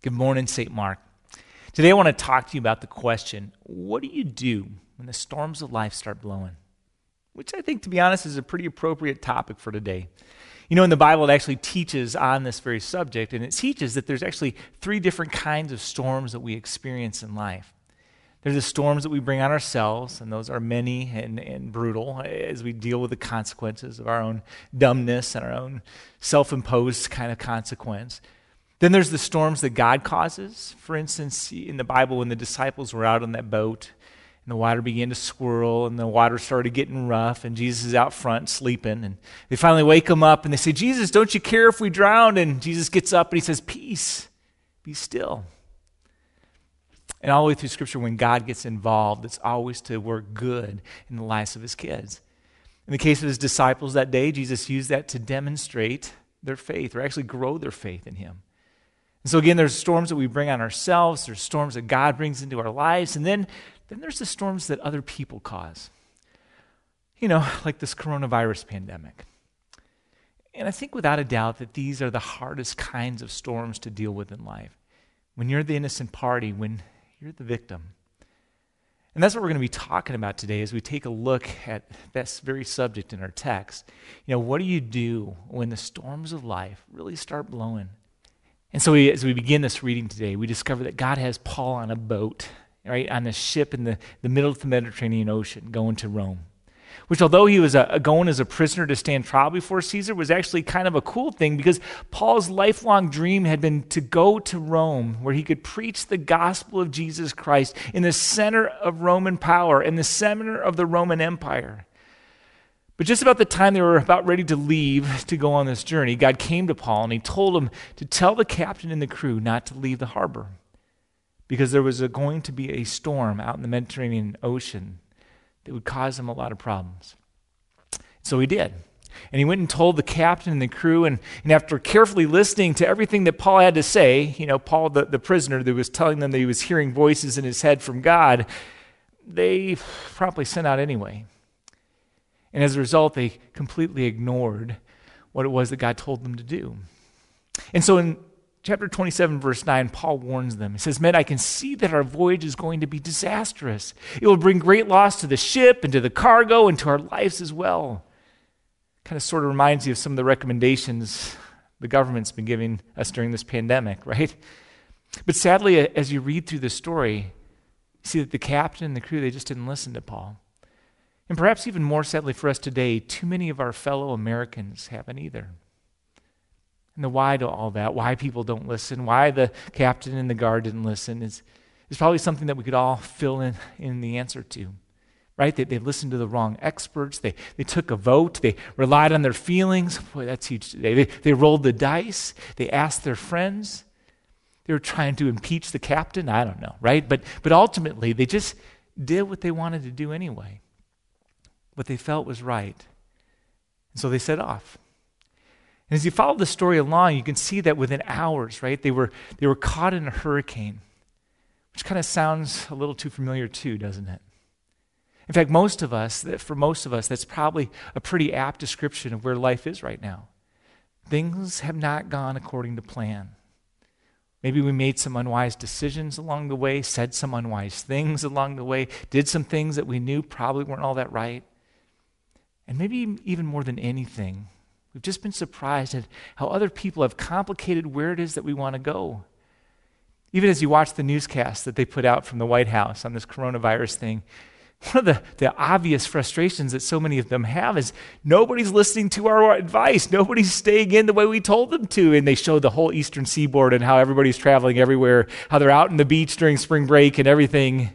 Good morning, St. Mark. Today I want to talk to you about the question, what do you do when the storms of life start blowing? Which I think, to be honest, is a pretty appropriate topic for today. You know, in the Bible, it actually teaches on this very subject, and it teaches that there's actually three different kinds of storms that we experience in life. There's the storms that we bring on ourselves, and those are many and brutal as we deal with the consequences of our own dumbness and our own self-imposed kind of consequence. Then there's the storms that God causes. For instance, in the Bible, when the disciples were out on that boat and the water began to swirl and the water started getting rough and Jesus is out front sleeping and they finally wake him up and they say, "Jesus, don't you care if we drown?" And Jesus gets up and he says, "Peace, be still." And all the way through Scripture, when God gets involved, it's always to work good in the lives of his kids. In the case of his disciples that day, Jesus used that to demonstrate their faith or actually grow their faith in him. And so again, there's storms that we bring on ourselves, there's storms that God brings into our lives, and then there's the storms that other people cause. You know, like this coronavirus pandemic. And I think without a doubt that these are the hardest kinds of storms to deal with in life. When you're the innocent party, when you're the victim. And that's what we're going to be talking about today as we take a look at this very subject in our text. You know, what do you do when the storms of life really start blowing? And so as we begin this reading today, we discover that God has Paul on a boat, right, on a ship in the middle of the Mediterranean Ocean going to Rome, which although he was going as a prisoner to stand trial before Caesar was actually kind of a cool thing because Paul's lifelong dream had been to go to Rome where he could preach the gospel of Jesus Christ in the center of Roman power, in the center of the Roman Empire. But just about the time they were about ready to leave to go on this journey, God came to Paul and he told him to tell the captain and the crew not to leave the harbor because there was going to be a storm out in the Mediterranean Ocean that would cause them a lot of problems. So he did. And he went and told the captain and the crew, and after carefully listening to everything that Paul had to say, you know, Paul, the prisoner that was telling them that he was hearing voices in his head from God, they promptly sent out anyway. And as a result, they completely ignored what it was that God told them to do. And so in chapter 27, verse 9, Paul warns them. He says, "Men, I can see that our voyage is going to be disastrous. It will bring great loss to the ship and to the cargo and to our lives as well." Kind of sort of reminds you of some of the recommendations the government's been giving us during this pandemic, right? But sadly, as you read through the story, you see that the captain and the crew, they just didn't listen to Paul. And perhaps even more sadly for us today, too many of our fellow Americans haven't either. And the why to all that, why people don't listen, why the captain and the guard didn't listen is probably something that we could all fill in the answer to, right? They listened to the wrong experts. They took a vote. They relied on their feelings. Boy, that's huge today. They rolled the dice. They asked their friends. They were trying to impeach the captain. I don't know, right? But ultimately, they just did what they wanted to do anyway. What they felt was right. And so they set off. And as you follow the story along, you can see that within hours, right, they were caught in a hurricane, which kind of sounds a little too familiar too, doesn't it? In fact, for most of us, that's probably a pretty apt description of where life is right now. Things have not gone according to plan. Maybe we made some unwise decisions along the way, said some unwise things along the way, did some things that we knew probably weren't all that right. And maybe even more than anything, we've just been surprised at how other people have complicated where it is that we want to go. Even as you watch the newscast that they put out from the White House on this coronavirus thing, one of the obvious frustrations that so many of them have is nobody's listening to our advice. Nobody's staying in the way we told them to. And they show the whole eastern seaboard and how everybody's traveling everywhere, how they're out on the beach during spring break and everything.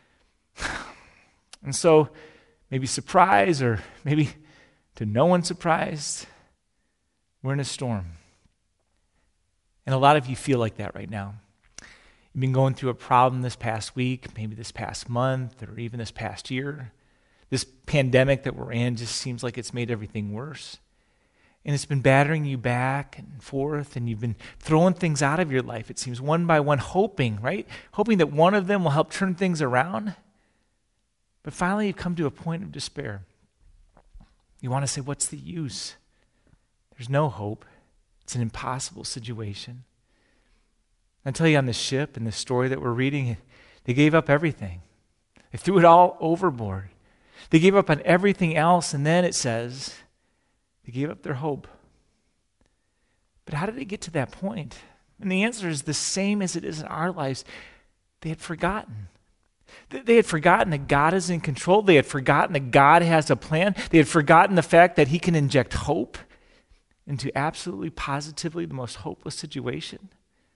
And so maybe surprise, or maybe to no one's surprise, we're in a storm. And a lot of you feel like that right now. You've been going through a problem this past week, maybe this past month, or even this past year. This pandemic that we're in just seems like it's made everything worse. And it's been battering you back and forth, and you've been throwing things out of your life, it seems, one by one, hoping, right? Hoping that one of them will help turn things around. But finally, you come to a point of despair. You want to say, what's the use? There's no hope. It's an impossible situation. I tell you, on the ship, in the story that we're reading, they gave up everything. They threw it all overboard. They gave up on everything else, and then it says they gave up their hope. But how did they get to that point? And the answer is the same as it is in our lives. They had forgotten. They had forgotten that God is in control. They had forgotten that God has a plan. They had forgotten the fact that he can inject hope into absolutely, positively the most hopeless situation.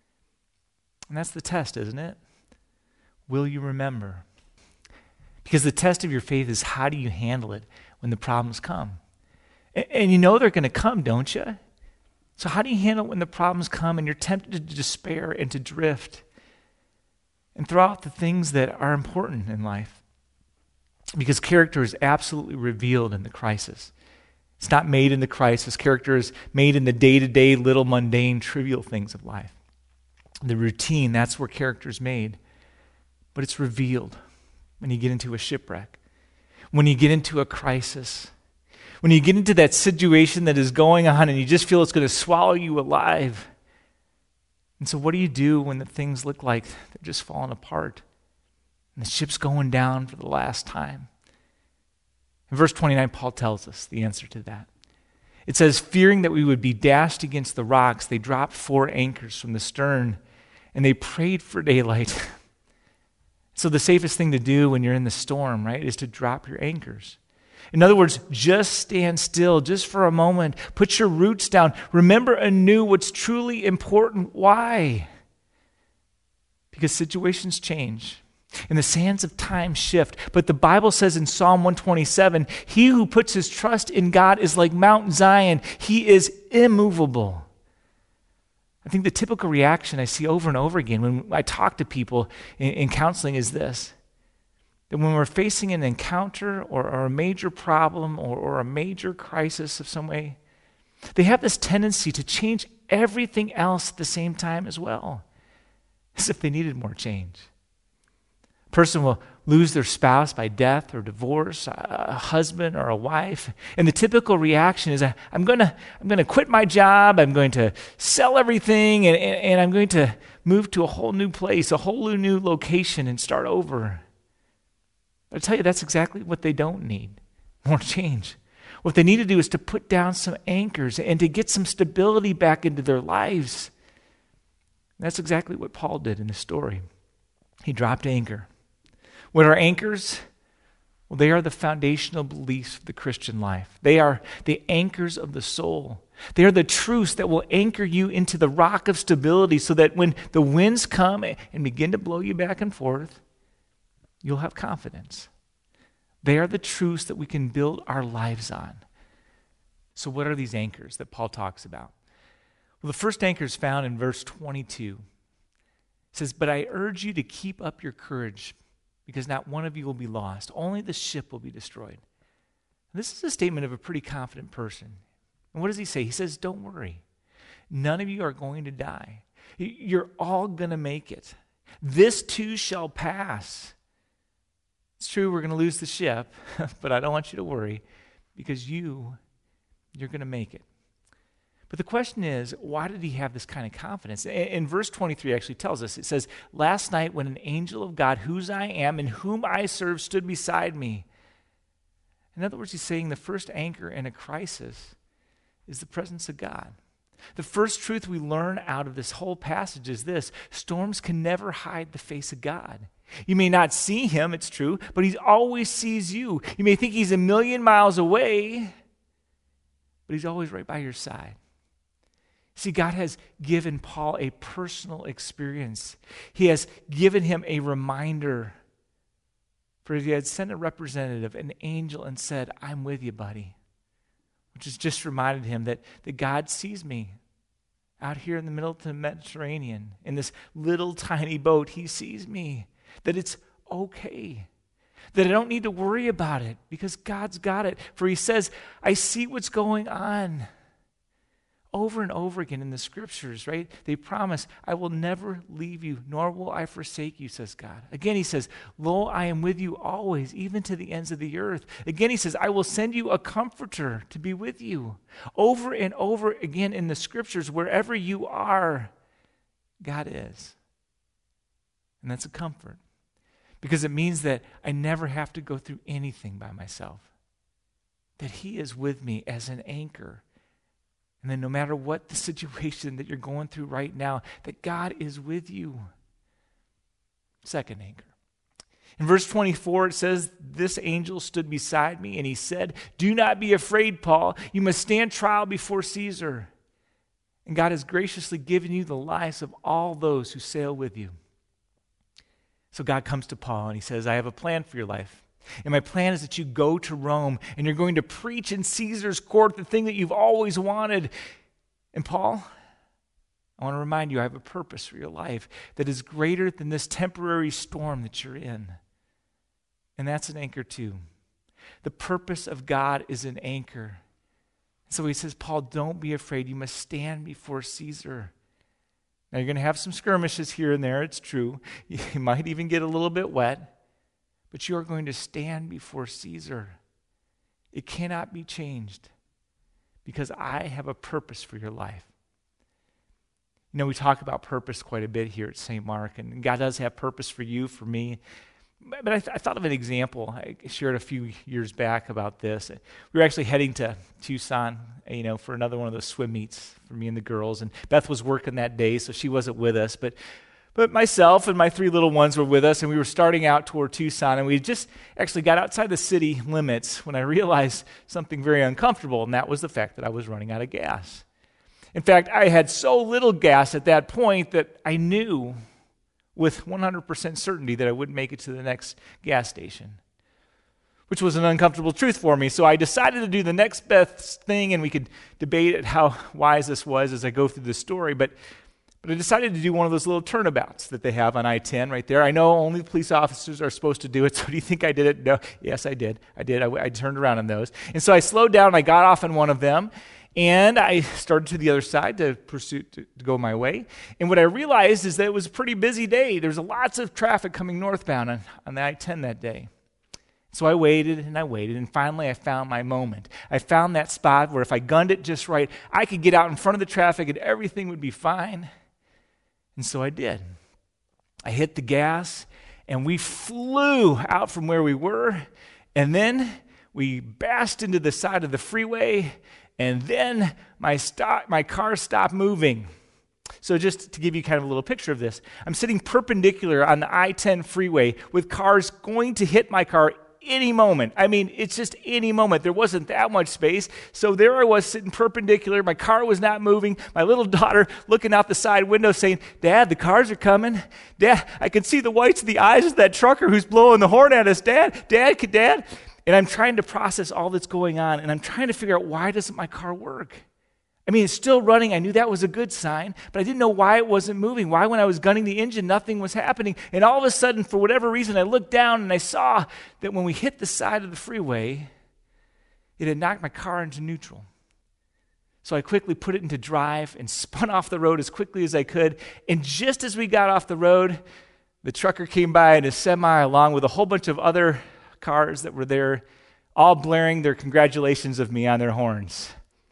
And that's the test, isn't it? Will you remember? Because the test of your faith is, how do you handle it when the problems come? And you know they're going to come, don't you? So how do you handle it when the problems come and you're tempted to despair and to drift and throw out the things that are important in life? Because character is absolutely revealed in the crisis. It's not made in the crisis. Character is made in the day-to-day, little mundane, trivial things of life. The routine, that's where character is made. But it's revealed when you get into a shipwreck, when you get into a crisis, when you get into that situation that is going on and you just feel it's going to swallow you alive. And so what do you do when the things look like they're just falling apart and the ship's going down for the last time? In verse 29, Paul tells us the answer to that. It says, fearing that we would be dashed against the rocks, they dropped 4 anchors from the stern and they prayed for daylight. So the safest thing to do when you're in the storm, right, is to drop your anchors. In other words, just stand still, just for a moment. Put your roots down. Remember anew what's truly important. Why? Because situations change and the sands of time shift. But the Bible says in Psalm 127, he who puts his trust in God is like Mount Zion. He is immovable. I think the typical reaction I see over and over again when I talk to people in counseling is this: that when we're facing an encounter or a major problem or a major crisis of some way, they have this tendency to change everything else at the same time as well, as if they needed more change. A person will lose their spouse by death or divorce, a husband or a wife, and the typical reaction is, I'm going to quit my job, I'm going to sell everything, and I'm going to move to a whole new place, a whole new location, and start over. But I tell you, that's exactly what they don't need, more change. What they need to do is to put down some anchors and to get some stability back into their lives. And that's exactly what Paul did in the story. He dropped anchor. What are anchors? Well, they are the foundational beliefs of the Christian life. They are the anchors of the soul. They are the truths that will anchor you into the rock of stability so that when the winds come and begin to blow you back and forth, you'll have confidence. They are the truths that we can build our lives on. So what are these anchors that Paul talks about? Well, the first anchor is found in verse 22. It says, "But I urge you to keep up your courage, because not one of you will be lost. Only the ship will be destroyed." And this is a statement of a pretty confident person. And what does he say? He says, don't worry. None of you are going to die. You're all going to make it. This too shall pass. It's true, we're going to lose the ship, but I don't want you to worry, because you're going to make it. But the question is, why did he have this kind of confidence? In verse 23 actually tells us, it says, "Last night when an angel of God, whose I am and whom I serve, stood beside me." In other words, he's saying the first anchor in a crisis is the presence of God. The first truth we learn out of this whole passage is this: storms can never hide the face of God. You may not see him, it's true, but he always sees you. You may think he's a million miles away, but he's always right by your side. See, God has given Paul a personal experience. He has given him a reminder. For he had sent a representative, an angel, and said, "I'm with you, buddy." Which has just reminded him that God sees me out here in the middle of the Mediterranean, in this little tiny boat. He sees me. That it's okay. That I don't need to worry about it because God's got it. For he says, I see what's going on. Over and over again in the scriptures, right? They promise, I will never leave you, nor will I forsake you, says God. Again, he says, lo, I am with you always, even to the ends of the earth. Again, he says, I will send you a comforter to be with you. Over and over again in the scriptures, wherever you are, God is. And that's a comfort because it means that I never have to go through anything by myself, that he is with me as an anchor. And then no matter what the situation that you're going through right now, that God is with you. Second anchor. In verse 24, it says, this angel stood beside me and he said, do not be afraid, Paul. You must stand trial before Caesar. And God has graciously given you the lives of all those who sail with you. So God comes to Paul and he says, I have a plan for your life. And my plan is that you go to Rome and you're going to preach in Caesar's court the thing that you've always wanted. And Paul, I want to remind you, I have a purpose for your life that is greater than this temporary storm that you're in. And that's an anchor too. The purpose of God is an anchor. So he says, Paul, don't be afraid. You must stand before Caesar. Now you're going to have some skirmishes here and there, it's true. You might even get a little bit wet. But you are going to stand before Caesar. It cannot be changed because I have a purpose for your life. You know, we talk about purpose quite a bit here at St. Mark, and God does have purpose for you, for me. But I thought of an example. I shared a few years back about this. We were actually heading to Tucson, for another one of those swim meets for me and the girls. And Beth was working that day, so she wasn't with us. But myself and my 3 little ones were with us, and we were starting out toward Tucson, and we just actually got outside the city limits when I realized something very uncomfortable, and that was the fact that I was running out of gas. In fact, I had so little gas at that point that I knew with 100% certainty that I wouldn't make it to the next gas station, which was an uncomfortable truth for me. So I decided to do the next best thing, and we could debate it how wise this was as I go through the story, but I decided to do one of those little turnabouts that they have on I-10 right there. I know only the police officers are supposed to do it, so do you think I did it? No. Yes, I did. I turned around on those. And so I slowed down, and I got off on one of them, and I started to the other side to go my way. And what I realized is that it was a pretty busy day. There's lots of traffic coming northbound on the I-10 that day. So I waited, and finally I found my moment. I found that spot where if I gunned it just right, I could get out in front of the traffic and everything would be fine. And so I did. I hit the gas, and we flew out from where we were, and then we bashed into the side of the freeway, and then my car stopped moving. So just to give you kind of a little picture of this, I'm sitting perpendicular on the I-10 freeway with cars going to hit my car any moment. I mean, it's just any moment. There wasn't that much space. So there I was sitting perpendicular. My car was not moving. My little daughter looking out the side window saying, Dad, the cars are coming. Dad, I can see the whites of the eyes of that trucker who's blowing the horn at us. Dad. And I'm trying to process all that's going on, and I'm trying to figure out why doesn't my car work? I mean, it's still running. I knew that was a good sign, but I didn't know why it wasn't moving. Why, when I was gunning the engine, nothing was happening. And all of a sudden, for whatever reason, I looked down and I saw that when we hit the side of the freeway, it had knocked my car into neutral. So I quickly put it into drive and spun off the road as quickly as I could. And just as we got off the road, the trucker came by in a semi along with a whole bunch of other cars that were there, all blaring their congratulations of me on their horns.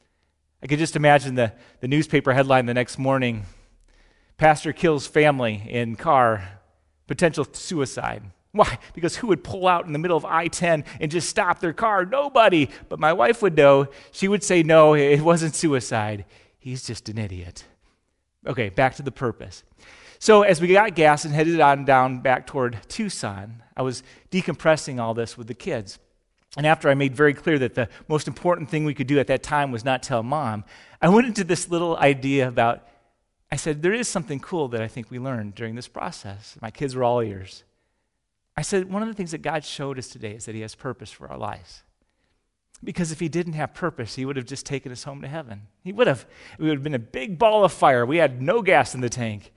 I could just imagine the newspaper headline the next morning, Pastor kills family in car, potential suicide. Why? Because who would pull out in the middle of I-10 and just stop their car? Nobody. But my wife would know. She would say, no, it wasn't suicide. He's just an idiot. Okay, back to the purpose. So as we got gas and headed on down back toward Tucson, I was decompressing all this with the kids. And after I made very clear that the most important thing we could do at that time was not tell Mom, I went into this little idea about, I said, there is something cool that I think we learned during this process. My kids were all ears. I said, one of the things that God showed us today is that He has purpose for our lives. Because if He didn't have purpose, He would have just taken us home to heaven. It would have been a big ball of fire. We had no gas in the tank.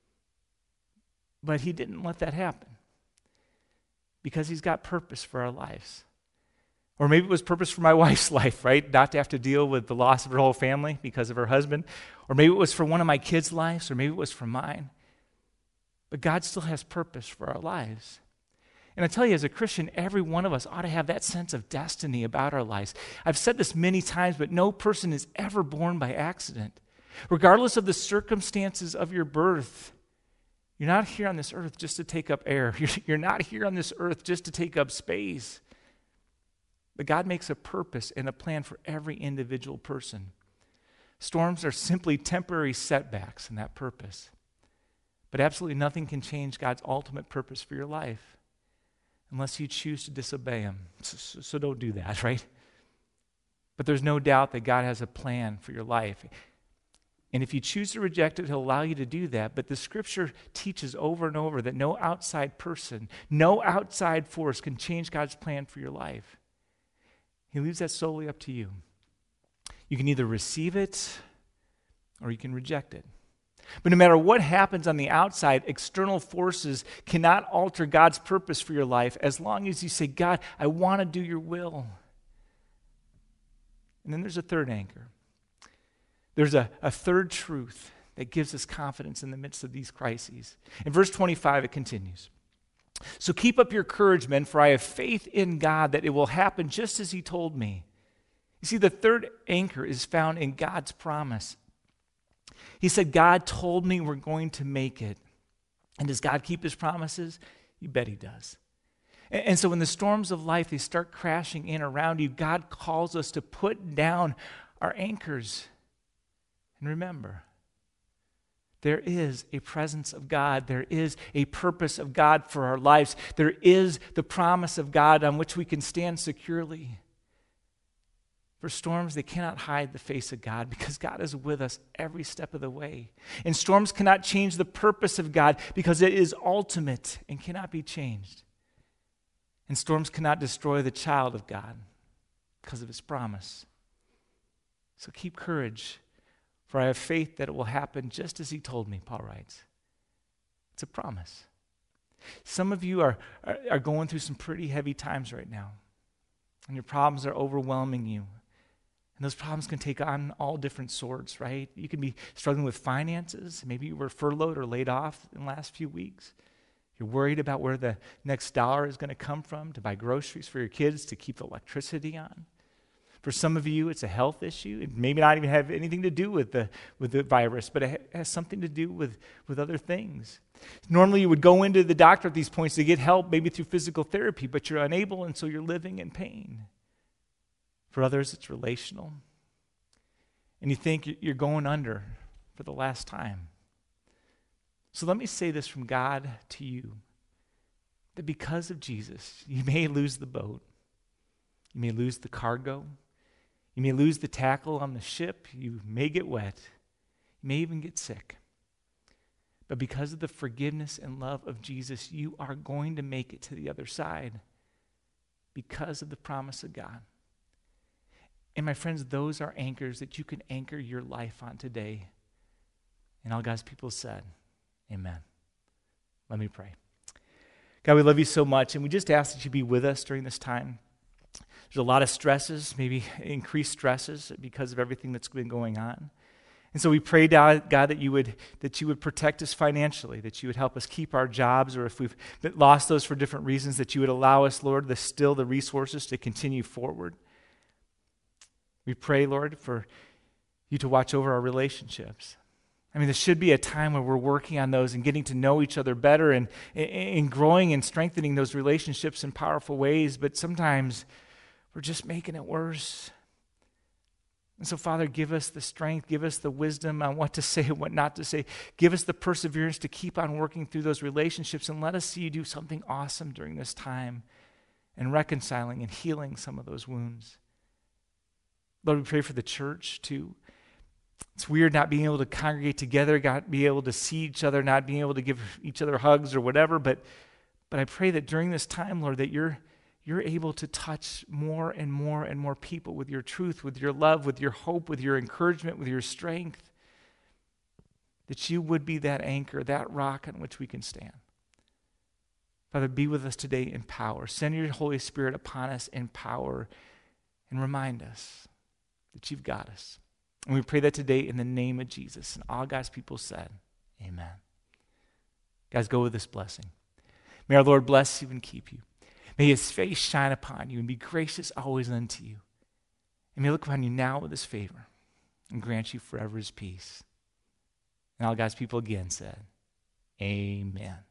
But He didn't let that happen. Because He's got purpose for our lives. Or maybe it was purpose for my wife's life, right? Not to have to deal with the loss of her whole family because of her husband. Or maybe it was for one of my kids' lives, or maybe it was for mine. But God still has purpose for our lives. And I tell you, as a Christian, every one of us ought to have that sense of destiny about our lives. I've said this many times, but no person is ever born by accident. Regardless of the circumstances of your birth, You're not here on this earth just to take up air. You're not here on this earth just to take up space. But God makes a purpose and a plan for every individual person. Storms are simply temporary setbacks in that purpose. But absolutely nothing can change God's ultimate purpose for your life unless you choose to disobey Him. So don't do that, right? But there's no doubt that God has a plan for your life. And if you choose to reject it, He'll allow you to do that. But the Scripture teaches over and over that no outside person, no outside force can change God's plan for your life. He leaves that solely up to you. You can either receive it or you can reject it. But no matter what happens on the outside, external forces cannot alter God's purpose for your life as long as you say, God, I want to do your will. And then there's a third anchor. There's a third truth that gives us confidence in the midst of these crises. In verse 25, it continues. So keep up your courage, men, for I have faith in God that it will happen just as He told me. You see, the third anchor is found in God's promise. He said, God told me we're going to make it. And does God keep His promises? You bet He does. And so when the storms of life, they start crashing in around you, God calls us to put down our anchors. And remember, there is a presence of God. There is a purpose of God for our lives. There is the promise of God on which we can stand securely. For storms, they cannot hide the face of God because God is with us every step of the way. And storms cannot change the purpose of God because it is ultimate and cannot be changed. And storms cannot destroy the child of God because of His promise. So keep courage, for I have faith that it will happen just as He told me, Paul writes. It's a promise. Some of you are going through some pretty heavy times right now, and your problems are overwhelming you. And those problems can take on all different sorts, right? You can be struggling with finances. Maybe you were furloughed or laid off in the last few weeks. You're worried about where the next dollar is going to come from to buy groceries for your kids, to keep the electricity on. For some of you, it's a health issue. It may not even have anything to do with the virus, but it has something to do with other things. Normally, you would go into the doctor at these points to get help, maybe through physical therapy, but you're unable, and so you're living in pain. For others, it's relational. And you think you're going under for the last time. So let me say this from God to you, that because of Jesus, you may lose the boat. You may lose the cargo. You may lose the tackle on the ship. You may get wet. You may even get sick. But because of the forgiveness and love of Jesus, you are going to make it to the other side because of the promise of God. And my friends, those are anchors that you can anchor your life on today. And all God's people said, amen. Let me pray. God, we love you so much, and we just ask that you be with us during this time. There's a lot of stresses, maybe increased stresses because of everything that's been going on. And so we pray, God, that you would protect us financially, that you would help us keep our jobs, or if we've lost those for different reasons, that you would allow us, Lord, the resources to continue forward. We pray, Lord, for you to watch over our relationships. I mean, there should be a time where we're working on those and getting to know each other better and growing and strengthening those relationships in powerful ways, but sometimes we're just making it worse. And so, Father, give us the strength, give us the wisdom on what to say and what not to say. Give us the perseverance to keep on working through those relationships, and let us see you do something awesome during this time and reconciling and healing some of those wounds. Lord, we pray for the church too. It's weird not being able to congregate together, not being able to see each other, not being able to give each other hugs or whatever, but I pray that during this time, Lord, that you're able to touch more and more and more people with your truth, with your love, with your hope, with your encouragement, with your strength, that you would be that anchor, that rock on which we can stand. Father, be with us today in power. Send your Holy Spirit upon us in power and remind us that you've got us. And we pray that today in the name of Jesus. And all God's people said, amen. Guys, go with this blessing. May our Lord bless you and keep you. May his face shine upon you and be gracious always unto you. And may he look upon you now with his favor and grant you forever his peace. And all God's people again said, Amen.